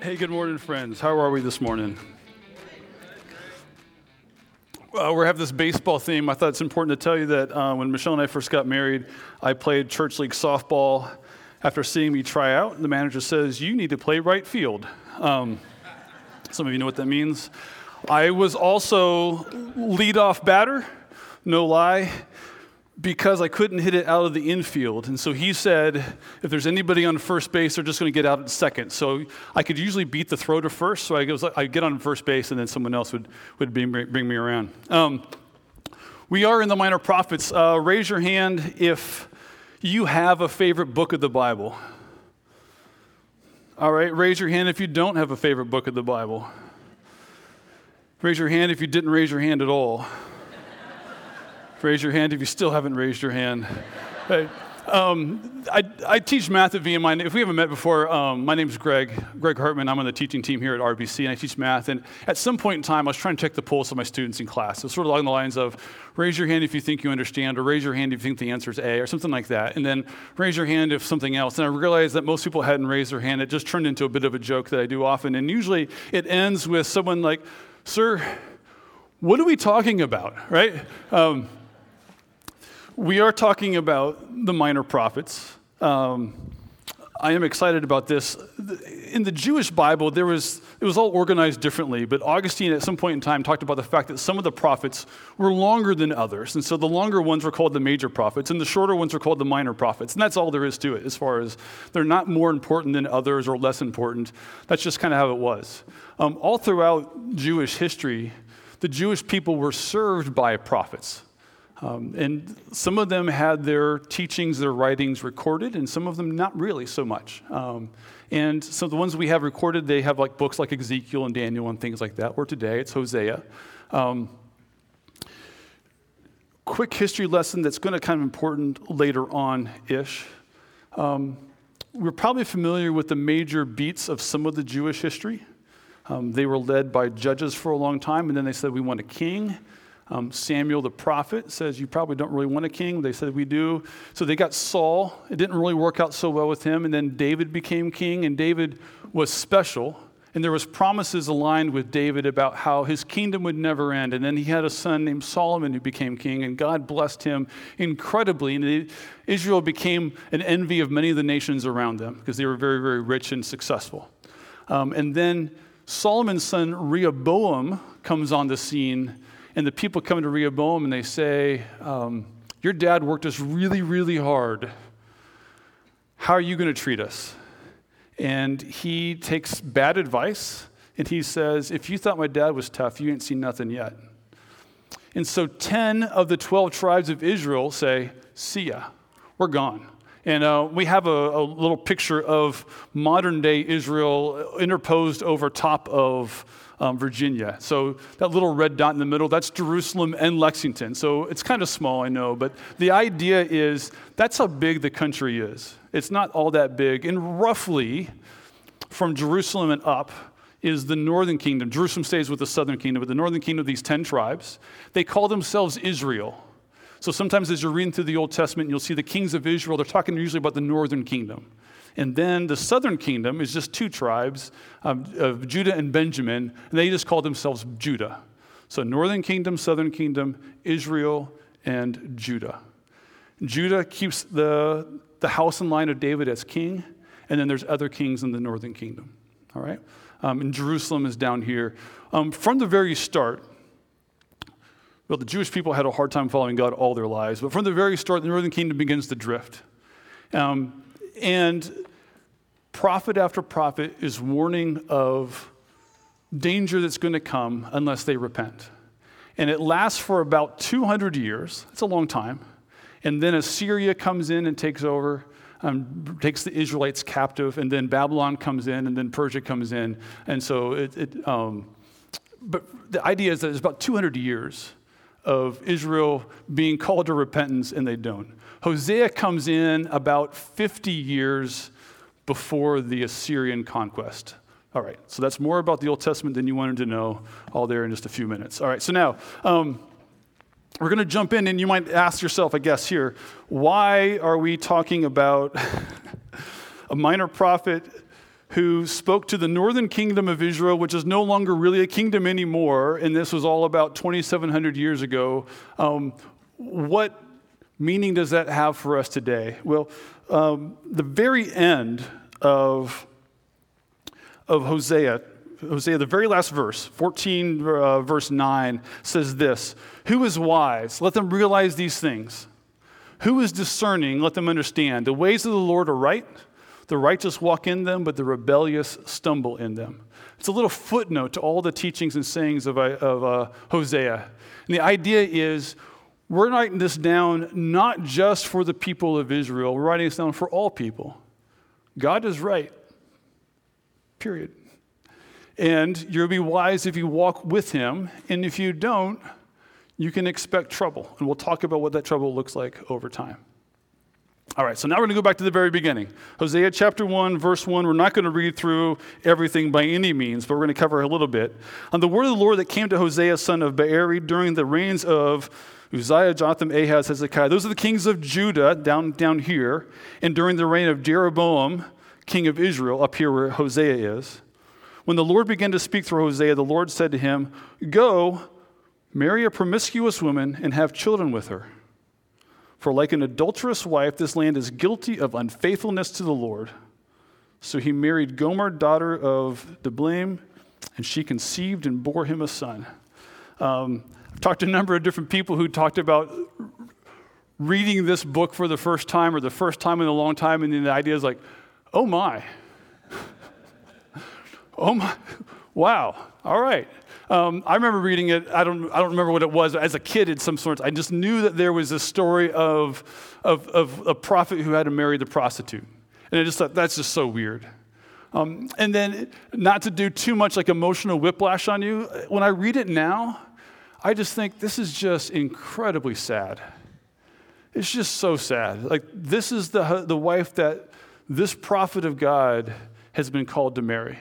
Hey, good morning, friends. How are we this morning? We're having this baseball theme. I thought it's important to tell you that when Michelle and I first got married, I played church league softball. After seeing me try out, the manager says, "You need to play right field." Some of you know what that means. I was also leadoff batter, no lie, because I couldn't hit it out of the infield. And so he said, if there's anybody on first base, they're just going to get out at second. So I could usually beat the throw to first. So I'd get on first base, and then someone else would bring me around. We are in the Minor Prophets. Raise your hand if you have a favorite book of the Bible. All right, raise your hand if you don't have a favorite book of the Bible. Raise your hand if you didn't raise your hand at all. Raise your hand if you still haven't raised your hand. Hey, I teach math at VMI. If we haven't met before, my name's Greg Hartman. I'm on the teaching team here at RBC, and I teach math. And at some point in time, I was trying to check the pulse of my students in class. So sort of along the lines of, raise your hand if you think you understand, or raise your hand if you think the answer is A, or something like that. And then raise your hand if something else. And I realized that most people hadn't raised their hand. It just turned into a bit of a joke that I do often. And usually it ends with someone like, "Sir, what are we talking about?" Right? We are talking about the Minor Prophets. I am excited about this. In the Jewish Bible, it was all organized differently, but Augustine at some point in time talked about the fact that some of the prophets were longer than others, and so the longer ones were called the major prophets, and the shorter ones were called the minor prophets, and that's all there is to it, as far as they're not more important than others or less important. That's just kind of how it was. All throughout Jewish history, the Jewish people were served by prophets. And some of them had their teachings, their writings recorded, and some of them not really so much. And so the ones we have recorded, they have like books like Ezekiel and Daniel and things like that, or today it's Hosea. Quick history lesson that's going to kind of important later on-ish. We're probably familiar with the major beats of some of the Jewish history. They were led by judges for a long time, and then they said, we want a king. Samuel the prophet says, you probably don't really want a king. They said, we do. So they got Saul. It didn't really work out so well with him. And then David became king, and David was special. And there was promises aligned with David about how his kingdom would never end. And then he had a son named Solomon who became king, and God blessed him incredibly. And Israel became an envy of many of the nations around them because they were very, very rich and successful. And then Solomon's son Rehoboam comes on the scene. And the people come to Rehoboam and they say, your dad worked us really, really hard. How are you going to treat us? And he takes bad advice, and he says, if you thought my dad was tough, you ain't seen nothing yet. And so 10 of the 12 tribes of Israel say, see ya, we're gone. And we have a little picture of modern-day Israel interposed over top of Virginia. So that little red dot in the middle, that's Jerusalem and Lexington. So it's kind of small, I know, but the idea is that's how big the country is. It's not all that big. And roughly, from Jerusalem and up, is the northern kingdom. Jerusalem stays with the southern kingdom, but the northern kingdom of these 10 tribes, they call themselves Israel. So sometimes as you're reading through the Old Testament, you'll see the kings of Israel. They're talking usually about the northern kingdom. And then the southern kingdom is just 2 tribes of Judah and Benjamin, and they just call themselves Judah. So northern kingdom, southern kingdom, Israel, and Judah. Judah keeps the house and line of David as king, and then there's other kings in the northern kingdom. All right? And Jerusalem is down here. From the very start, well, the Jewish people had a hard time following God all their lives, but from the very start, the northern kingdom begins to drift. And prophet after prophet is warning of danger that's going to come unless they repent. And it lasts for about 200 years. It's a long time. And then Assyria comes in and takes over, takes the Israelites captive, and then Babylon comes in, and then Persia comes in. And so but the idea is that it's about 200 years of Israel being called to repentance, and they don't. Hosea comes in about 50 years before the Assyrian conquest. All right, so that's more about the Old Testament than you wanted to know, all there in just a few minutes. All right, so now we're going to jump in, and you might ask yourself, I guess, here, why are we talking about a minor prophet who spoke to the northern kingdom of Israel, which is no longer really a kingdom anymore, and this was all about 2,700 years ago. What meaning does that have for us today? Well, the very end of Hosea, the very last verse, 14 verse 9, says this: "Who is wise? Let them realize these things. Who is discerning? Let them understand. The ways of the Lord are right. The righteous walk in them, but the rebellious stumble in them." It's a little footnote to all the teachings and sayings of Hosea. And the idea is, we're writing this down not just for the people of Israel. We're writing this down for all people. God is right. Period. And you'll be wise if you walk with him. And if you don't, you can expect trouble. And we'll talk about what that trouble looks like over time. All right, so now we're going to go back to the very beginning. Hosea chapter 1, verse 1. We're not going to read through everything by any means, but we're going to cover a little bit. "On the word of the Lord that came to Hosea, son of Beeri, during the reigns of Uzziah, Jotham, Ahaz, Hezekiah." Those are the kings of Judah down here. "And during the reign of Jeroboam, king of Israel," up here where Hosea is. "When the Lord began to speak through Hosea, the Lord said to him, 'Go, marry a promiscuous woman and have children with her. For like an adulterous wife, this land is guilty of unfaithfulness to the Lord.' So he married Gomer, daughter of Diblaim, and she conceived and bore him a son." I've talked to a number of different people who talked about reading this book for the first time or the first time in a long time, and then the idea is like, oh my. Oh my, wow, all right. I remember reading it. I don't remember what it was. As a kid, in some sorts, I just knew that there was a story of a prophet who had to marry the prostitute, and I just thought that's just so weird. And then, not to do too much like emotional whiplash on you, when I read it now, I just think this is just incredibly sad. It's just so sad. Like, this is the wife that this prophet of God has been called to marry.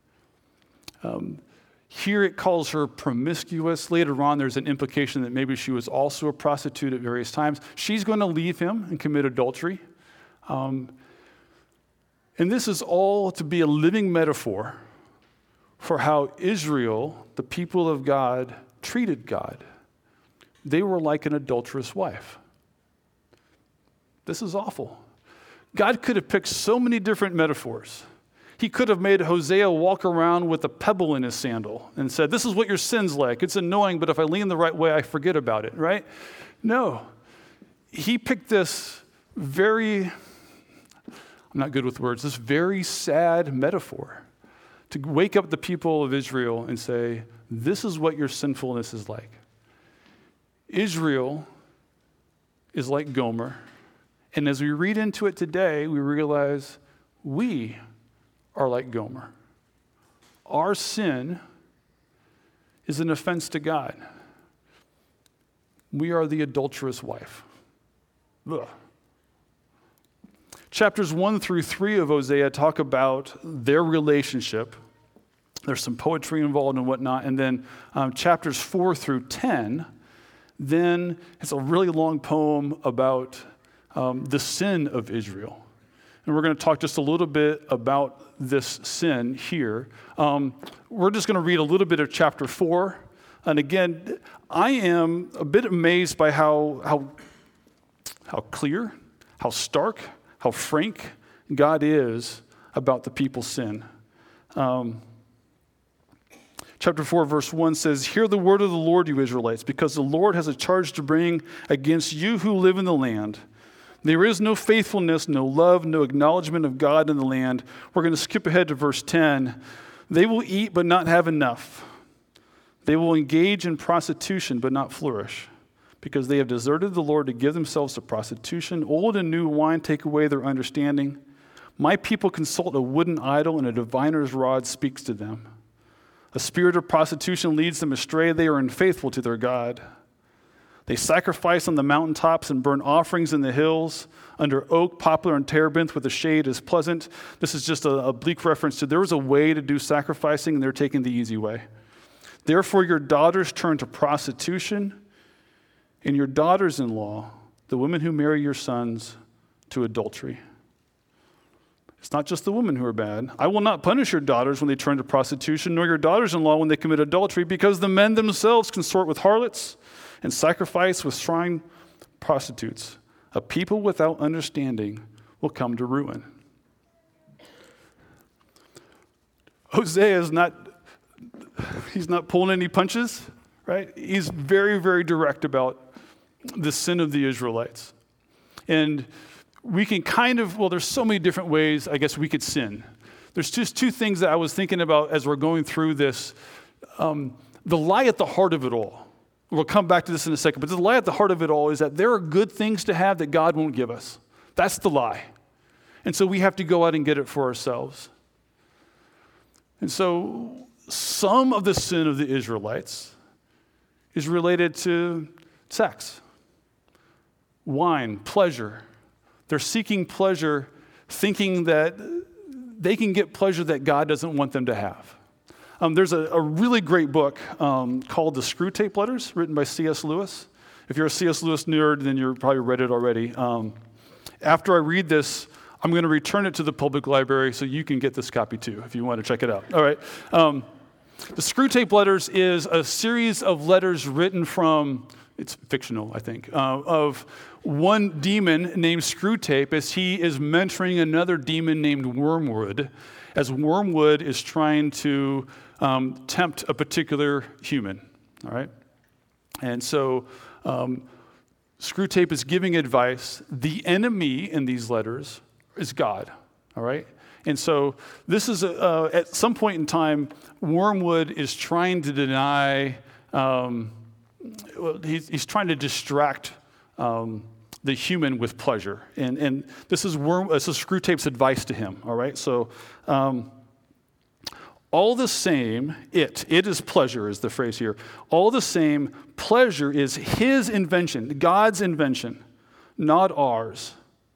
Here it calls her promiscuous. Later on, there's an implication that maybe she was also a prostitute at various times. She's going to leave him and commit adultery. And this is all to be a living metaphor for how Israel, the people of God, treated God. They were like an adulterous wife. This is awful. God could have picked so many different metaphors. He could have made Hosea walk around with a pebble in his sandal and said, "This is what your sin's like. It's annoying, but if I lean the right way, I forget about it," right? No. He picked this very, I'm not good with words, this very sad metaphor to wake up the people of Israel and say, this is what your sinfulness is like. Israel is like Gomer. And as we read into it today, we realize we are like Gomer. Our sin is an offense to God. We are the adulterous wife. Ugh. Chapters 1 through 3 of Hosea talk about their relationship. There's some poetry involved and whatnot. And then chapters 4 through 10, then it's a really long poem about the sin of Israel. And we're going to talk just a little bit about this sin here. We're just going to read a little bit of chapter 4. And again, I am a bit amazed by how clear, how stark, how frank God is about the people's sin. Chapter 4, verse 1 says, "Hear the word of the Lord, you Israelites, because the Lord has a charge to bring against you who live in the land. There is no faithfulness, no love, no acknowledgement of God in the land." We're going to skip ahead to verse 10. "They will eat but not have enough. They will engage in prostitution but not flourish, because they have deserted the Lord to give themselves to prostitution. Old and new wine take away their understanding. My people consult a wooden idol, and a diviner's rod speaks to them. A spirit of prostitution leads them astray. They are unfaithful to their God. They sacrifice on the mountaintops and burn offerings in the hills, under oak, poplar, and terebinth, where the shade is pleasant." This is just a oblique reference to there was a way to do sacrificing, and they're taking the easy way. "Therefore your daughters turn to prostitution, and your daughters-in-law, the women who marry your sons, to adultery." It's not just the women who are bad. I will not punish your daughters when they turn to prostitution, nor your daughters-in-law when they commit adultery, because the men themselves consort with harlots and sacrifice with shrine prostitutes. A people without understanding will come to ruin. Hosea is he's not pulling any punches, right? He's very, very direct about the sin of the Israelites. And we can there's so many different ways, I guess, we could sin. There's just two things that I was thinking about as we're going through this. The lie at the heart of it all. We'll come back to this in a second, but the lie at the heart of it all is that there are good things to have that God won't give us. That's the lie. And so we have to go out and get it for ourselves. And so some of the sin of the Israelites is related to sex, wine, pleasure. They're seeking pleasure, thinking that they can get pleasure that God doesn't want them to have. There's a really great book called The Screwtape Letters, written by C.S. Lewis. If you're a C.S. Lewis nerd, then you've probably read it already. After I read this, I'm going to return it to the public library so you can get this copy too, if you want to check it out. All right. The Screwtape Letters is a series of letters written from, it's fictional, I think, of one demon named Screwtape as he is mentoring another demon named Wormwood, as Wormwood is trying to tempt a particular human, all right? And so Screwtape is giving advice. The enemy in these letters is God, all right? And so this is, at some point in time, Wormwood is trying to deny, he's trying to distract the human with pleasure. And this is Screwtape's advice to him, all right? So all the same, it is pleasure is the phrase here. All the same, pleasure is his invention, God's invention, not ours.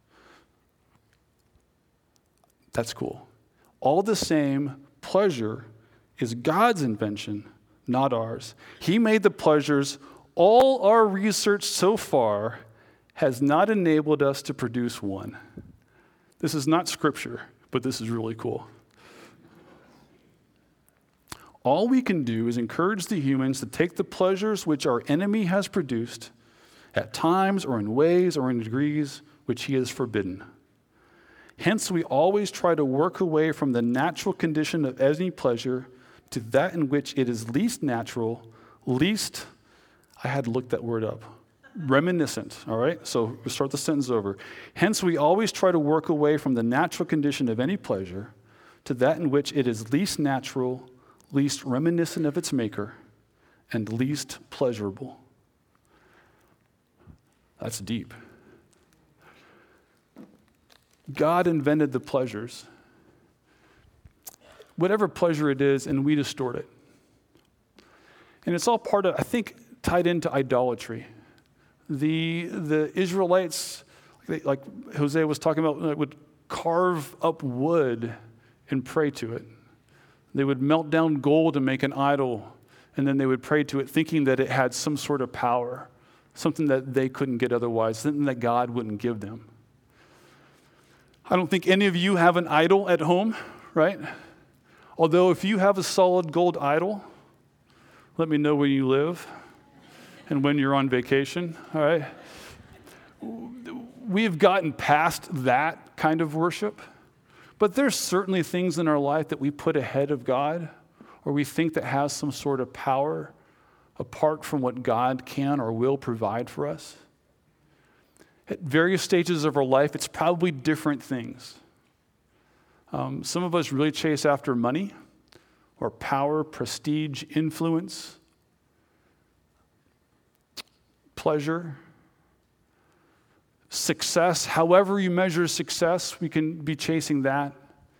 That's cool. All the same, pleasure is God's invention, not ours. He made the pleasures. All our research so far has not enabled us to produce one. This is not scripture, but this is really cool. All we can do is encourage the humans to take the pleasures which our enemy has produced at times or in ways or in degrees which he has forbidden. Hence, we always try to work away from the natural condition of any pleasure to that in which it is least natural, least, I had to look that word up, reminiscent, all right? So we'll start the sentence over. Hence, we always try to work away from the natural condition of any pleasure to that in which it is least natural, least reminiscent of its maker, and least pleasurable. That's deep. God invented the pleasures, whatever pleasure it is, and we distort it. And it's all part of, I think, tied into idolatry. The Israelites, like Hosea was talking about, would carve up wood and pray to it. They would melt down gold and make an idol, and then they would pray to it, thinking that it had some sort of power, something that they couldn't get otherwise, something that God wouldn't give them. I don't think any of you have an idol at home, right? Although if you have a solid gold idol, let me know where you live and when you're on vacation, all right? We've gotten past that kind of worship, but there's certainly things in our life that we put ahead of God or we think that has some sort of power apart from what God can or will provide for us. At various stages of our life, it's probably different things. Some of us really chase after money or power, prestige, influence, pleasure, success. However you measure success, we can be chasing that.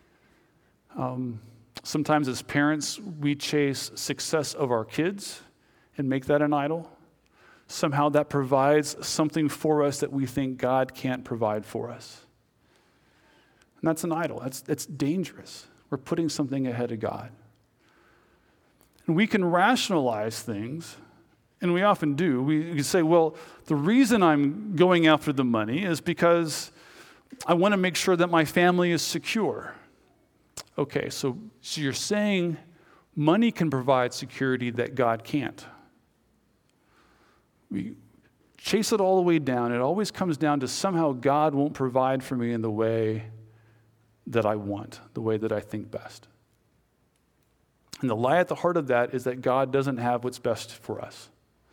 Sometimes as parents, we chase success of our kids and make that an idol. Somehow that provides something for us that we think God can't provide for us. And that's an idol. That's dangerous. We're putting something ahead of God. And we can rationalize things, and we often do. We say, well, the reason I'm going after the money is because, I want to make sure that my family is secure. Okay, so you're saying money can provide security that God can't. We chase it all the way down. It always comes down to somehow God won't provide for me in the way that I want, the way that I think best. And the lie at the heart of that is that God doesn't have what's best for us.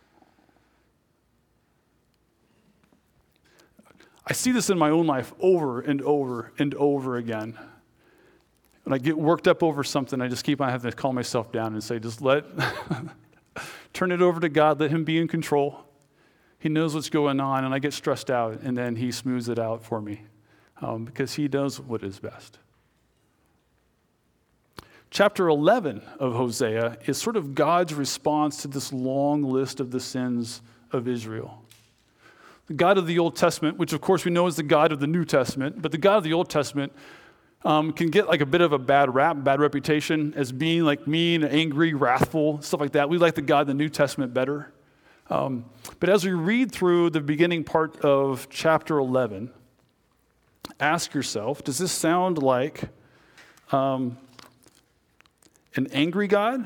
I see this in my own life over and over and over again. When I get worked up over something, I just keep on having to calm myself down and say, just turn it over to God, let him be in control. He knows what's going on, and I get stressed out, and then he smooths it out for me because he knows what is best. Chapter 11 of Hosea is sort of God's response to this long list of the sins of Israel. The God of the Old Testament, which of course we know is the God of the New Testament, but the God of the Old Testament can get like a bit of a bad rap, bad reputation as being like mean, angry, wrathful, stuff like that. We like the God of the New Testament better. But as we read through the beginning part of chapter 11, ask yourself, does this sound like an angry God?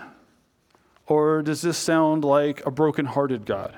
Or does this sound like a brokenhearted God?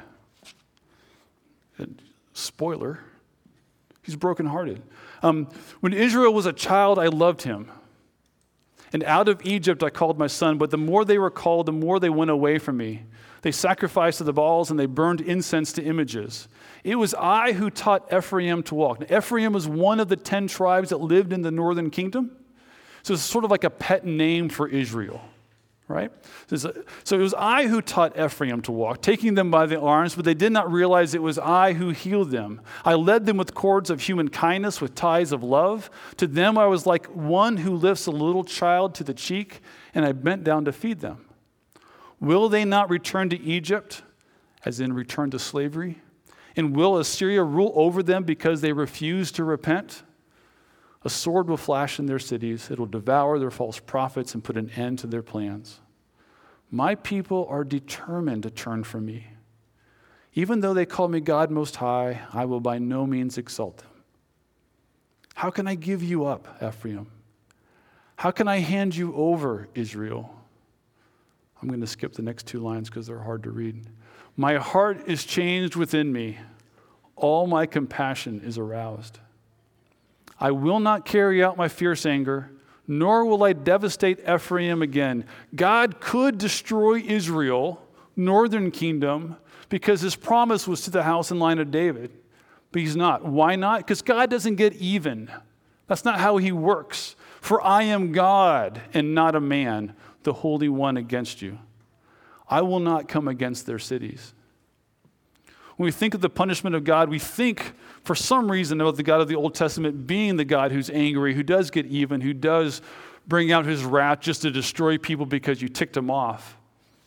And spoiler, he's brokenhearted. When Israel was a child, I loved him. And out of Egypt I called my son, but the more they were called, the more they went away from me. They sacrificed to the Baals and they burned incense to images. It was I who taught Ephraim to walk. Now, Ephraim was one of the 10 tribes that lived in the northern kingdom. So it's sort of like a pet name for Israel, right? So it was I who taught Ephraim to walk, taking them by the arms, but they did not realize it was I who healed them. I led them with cords of human kindness, with ties of love. To them I was like one who lifts a little child to the cheek, and I bent down to feed them. Will they not return to Egypt, as in return to slavery? And will Assyria rule over them because they refuse to repent? A sword will flash in their cities. It will devour their false prophets and put an end to their plans. My people are determined to turn from me. Even though they call me God Most High, I will by no means exalt them. How can I give you up, Ephraim? How can I hand you over, Israel? I'm going to skip the next 2 lines because they're hard to read. My heart is changed within me. All my compassion is aroused. I will not carry out my fierce anger, nor will I devastate Ephraim again. God could destroy Israel, northern kingdom, because his promise was to the house and line of David. But he's not. Why not? Because God doesn't get even. That's not how he works. For I am God and not a man, the Holy One against you. I will not come against their cities. When we think of the punishment of God, we think for some reason about the God of the Old Testament being the God who's angry, who does get even, who does bring out his wrath just to destroy people because you ticked him off.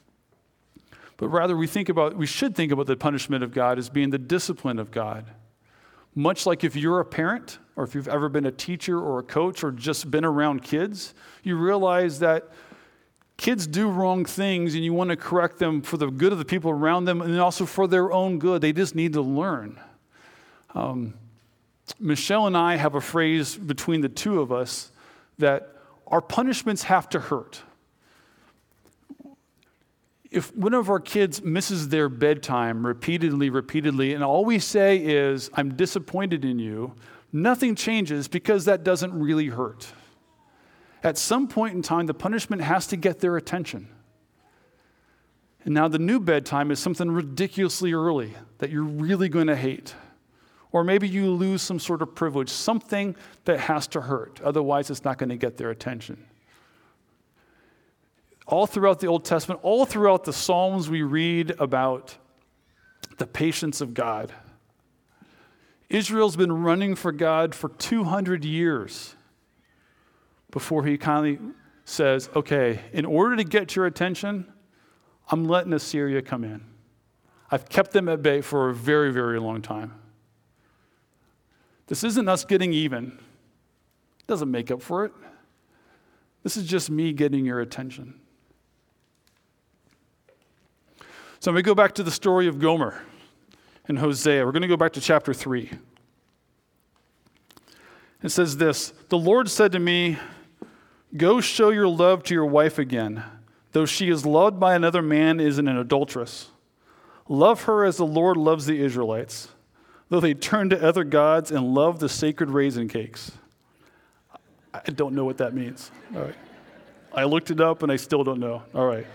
But rather we should think about the punishment of God as being the discipline of God. Much like if you're a parent, or if you've ever been a teacher or a coach or just been around kids, you realize that kids do wrong things and you want to correct them for the good of the people around them and also for their own good. They just need to learn. Michelle and I have a phrase between the two of us that our punishments have to hurt. If one of our kids misses their bedtime repeatedly, and all we say is, I'm disappointed in you, nothing changes because that doesn't really hurt. At some point in time, the punishment has to get their attention. And now the new bedtime is something ridiculously early that you're really going to hate. Or maybe you lose some sort of privilege, something that has to hurt. Otherwise, it's not going to get their attention. All throughout the Old Testament, all throughout the Psalms, we read about the patience of God. Israel's been running for God for 200 years before he kindly says, okay, in order to get your attention, I'm letting Assyria come in. I've kept them at bay for a very, very long time. This isn't us getting even. It doesn't make up for it. This is just me getting your attention. So I'm going to go back to the story of Gomer and Hosea. We're going to go back to chapter 3. It says this, "The Lord said to me, go show your love to your wife again. Though she is loved by another man, is an adulteress. Love her as the Lord loves the Israelites, though they turn to other gods and love the sacred raisin cakes." I don't know what that means. All right. I looked it up and I still don't know. All right.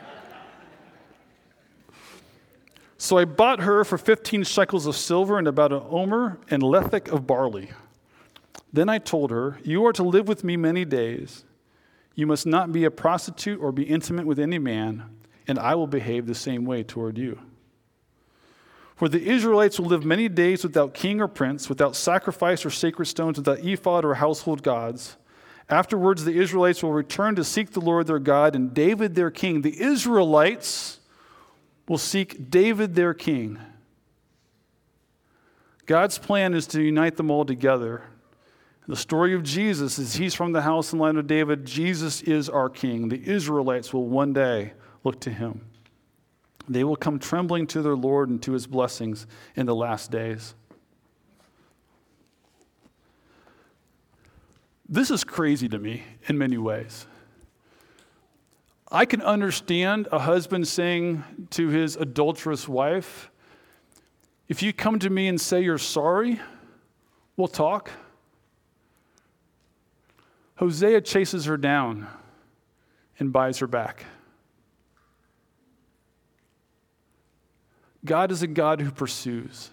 "So I bought her for 15 shekels of silver and about an omer and lethek of barley. Then I told her, you are to live with me many days. You must not be a prostitute or be intimate with any man, and I will behave the same way toward you. For the Israelites will live many days without king or prince, without sacrifice or sacred stones, without ephod or household gods. Afterwards, the Israelites will return to seek the Lord their God and David their king." The Israelites will seek David their king. God's plan is to unite them all together. The story of Jesus is he's from the house and line of David. Jesus is our king. The Israelites will one day look to him. They will come trembling to their Lord and to his blessings in the last days. This is crazy to me in many ways. I can understand a husband saying to his adulterous wife, if you come to me and say you're sorry, we'll talk. Hosea chases her down and buys her back. God is a God who pursues.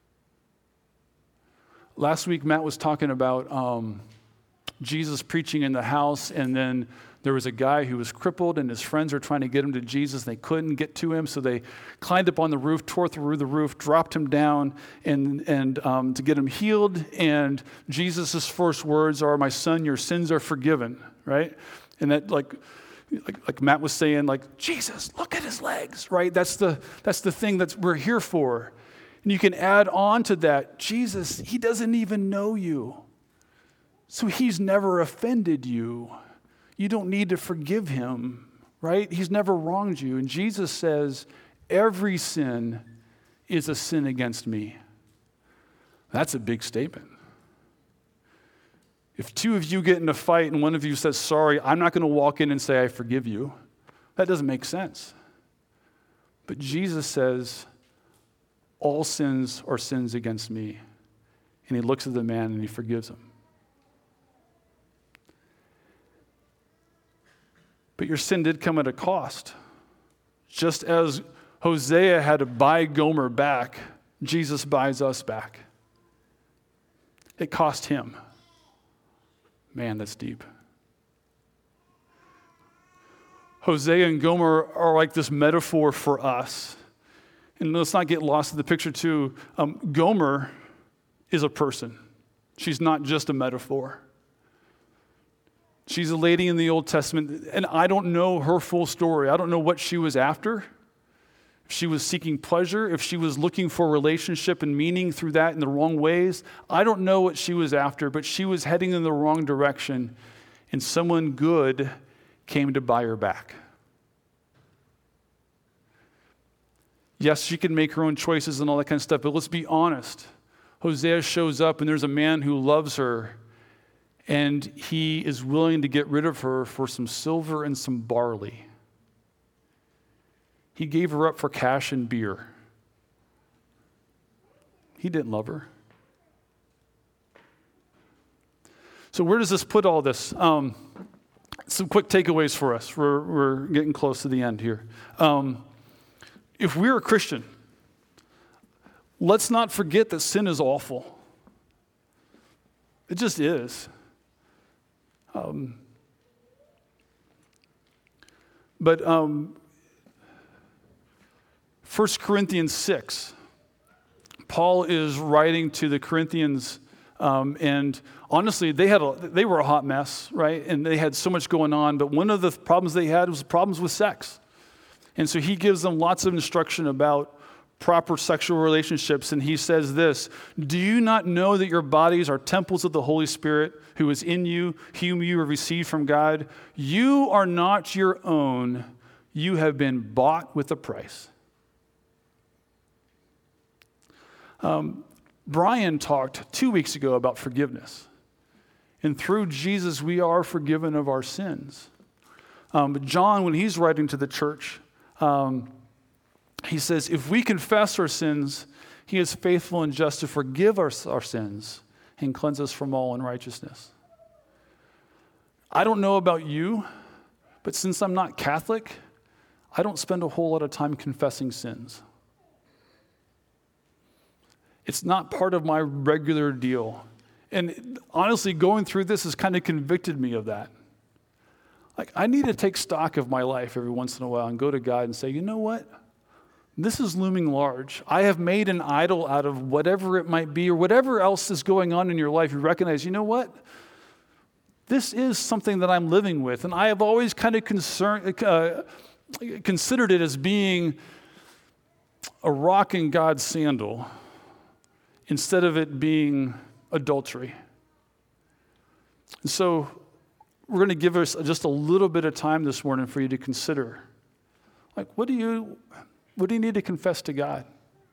Last week, Matt was talking about Jesus preaching in the house, and then there was a guy who was crippled, and his friends were trying to get him to Jesus. They couldn't get to him, so they climbed up on the roof, tore through the roof, dropped him down, and to get him healed. And Jesus' first words are, "My son, your sins are forgiven," right? And that, like Matt was saying, like, Jesus, look at his legs, right? That's the thing that we're here for. And you can add on to that, Jesus, he doesn't even know you. So he's never offended you. You don't need to forgive him, right? He's never wronged you. And Jesus says, every sin is a sin against me. That's a big statement. If two of you get in a fight and one of you says, sorry, I'm not going to walk in and say, I forgive you. That doesn't make sense. But Jesus says, all sins are sins against me. And he looks at the man and he forgives him. But your sin did come at a cost. Just as Hosea had to buy Gomer back, Jesus buys us back. It cost him. Man, that's deep. Hosea and Gomer are like this metaphor for us. And let's not get lost in the picture too. Gomer is a person. She's not just a metaphor. She's a lady in the Old Testament, and I don't know her full story. I don't know what she was after. If she was seeking pleasure, if she was looking for relationship and meaning through that in the wrong ways. I don't know what she was after, but she was heading in the wrong direction, and someone good came to buy her back. Yes, she can make her own choices and all that kind of stuff, but let's be honest. Hosea shows up, and there's a man who loves her, and he is willing to get rid of her for some silver and some barley. He gave her up for cash and beer. He didn't love her. So where does this put all this? Some quick takeaways for us. We're getting close to the end here. If we're a Christian, let's not forget that sin is awful. It just is. But 1 Corinthians 6, Paul is writing to the Corinthians, and honestly, they were a hot mess, right? And they had so much going on, but one of the problems they had was problems with sex. And so he gives them lots of instruction about proper sexual relationships, and he says this, "Do you not know that your bodies are temples of the Holy Spirit who is in you, whom you have received from God? You are not your own. You have been bought with a price." Brian talked 2 weeks ago about forgiveness. And through Jesus, we are forgiven of our sins. But John, when he's writing to the church, he says, if we confess our sins, he is faithful and just to forgive our sins and cleanse us from all unrighteousness. I don't know about you, but since I'm not Catholic, I don't spend a whole lot of time confessing sins. It's not part of my regular deal. And honestly, going through this has kind of convicted me of that. Like, I need to take stock of my life every once in a while and go to God and say, you know what? This is looming large. I have made an idol out of whatever it might be or whatever else is going on in your life. You recognize, you know what? This is something that I'm living with. And I have always kind of considered it as being a rock in God's sandal instead of it being adultery. And so we're going to give us just a little bit of time this morning for you to consider. Like, what do you need to confess to God?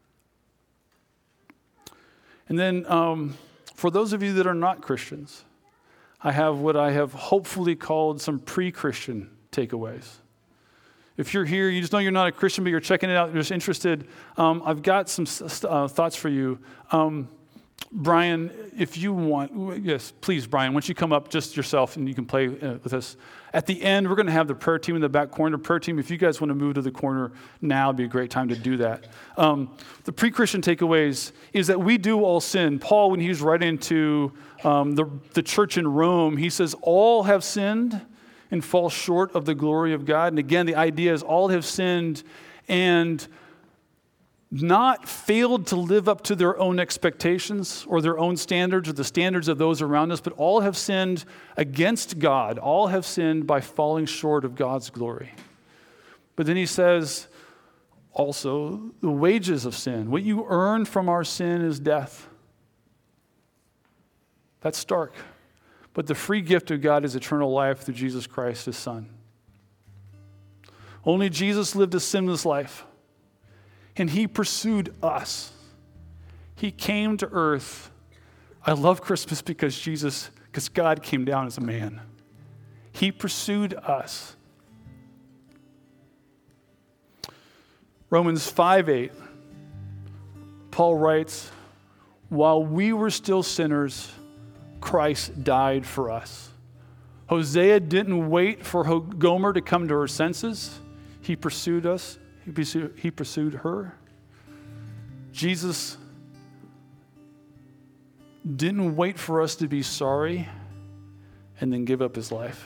And then for those of you that are not Christians, I have what I have hopefully called some pre-Christian takeaways. If you're here, you just know you're not a Christian, but you're checking it out, you're just interested, I've got some thoughts for you. Brian, if you want, yes, please, Brian, once you come up just yourself and you can play with us. At the end, we're going to have the prayer team in the back corner. Prayer team, if you guys want to move to the corner now, it'd be a great time to do that. The pre-Christian takeaways is that we do all sin. Paul, when he was writing to the church in Rome, he says, all have sinned and fall short of the glory of God. And again, the idea is all have sinned and not failed to live up to their own expectations or their own standards or the standards of those around us, but all have sinned against God. All have sinned by falling short of God's glory. But then he says, also, the wages of sin, what you earn from our sin is death. That's stark. But the free gift of God is eternal life through Jesus Christ, his Son. Only Jesus lived a sinless life. And he pursued us. He came to earth. I love Christmas because God came down as a man. He pursued us. Romans 5:8, Paul writes, while we were still sinners, Christ died for us. Hosea didn't wait for Gomer to come to her senses. He pursued us. He pursued her. Jesus didn't wait for us to be sorry and then give up his life.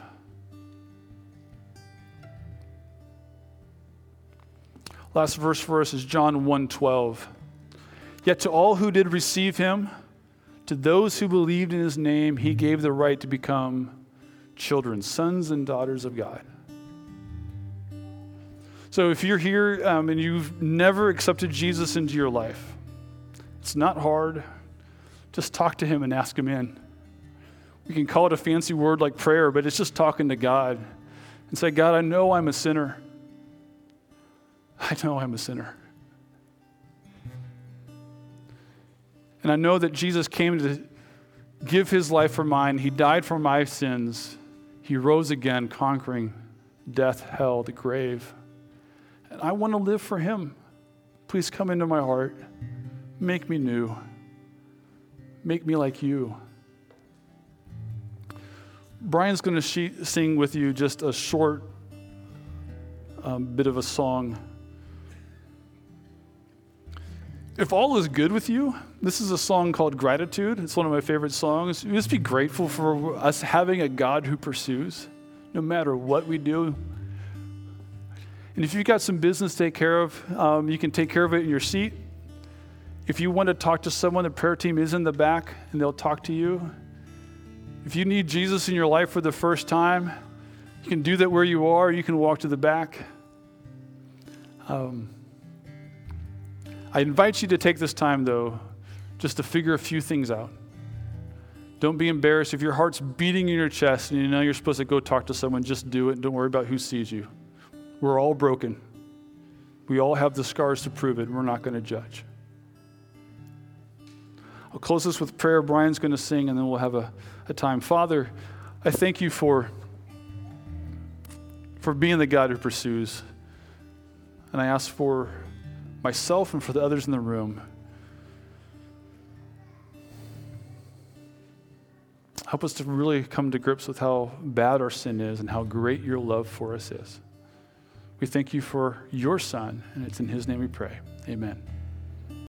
Last verse for us is John 1:12. Yet to all who did receive him, to those who believed in his name, he gave the right to become children, sons and daughters of God. So if you're here and you've never accepted Jesus into your life, it's not hard. Just talk to him and ask him in. We can call it a fancy word like prayer, but it's just talking to God and say, God, I know I'm a sinner. I know I'm a sinner. And I know that Jesus came to give his life for mine. He died for my sins. He rose again, conquering death, hell, the grave. And I want to live for him. Please come into my heart. Make me new. Make me like you. Brian's going to sing with you just a short bit of a song. If all is good with you, this is a song called Gratitude. It's one of my favorite songs. Just be grateful for us having a God who pursues, no matter what we do. And if you've got some business to take care of, you can take care of it in your seat. If you want to talk to someone, the prayer team is in the back, and they'll talk to you. If you need Jesus in your life for the first time, you can do that where you are. You can walk to the back. I invite you to take this time, though, just to figure a few things out. Don't be embarrassed. If your heart's beating in your chest and you know you're supposed to go talk to someone, just do it. Don't worry about who sees you. We're all broken. We all have the scars to prove it. We're not going to judge. I'll close this with prayer. Brian's going to sing, and then we'll have a time. Father, I thank you for being the God who pursues. And I ask for myself and for the others in the room, help us to really come to grips with how bad our sin is and how great your love for us is. We thank you for your Son, and it's in his name we pray. Amen.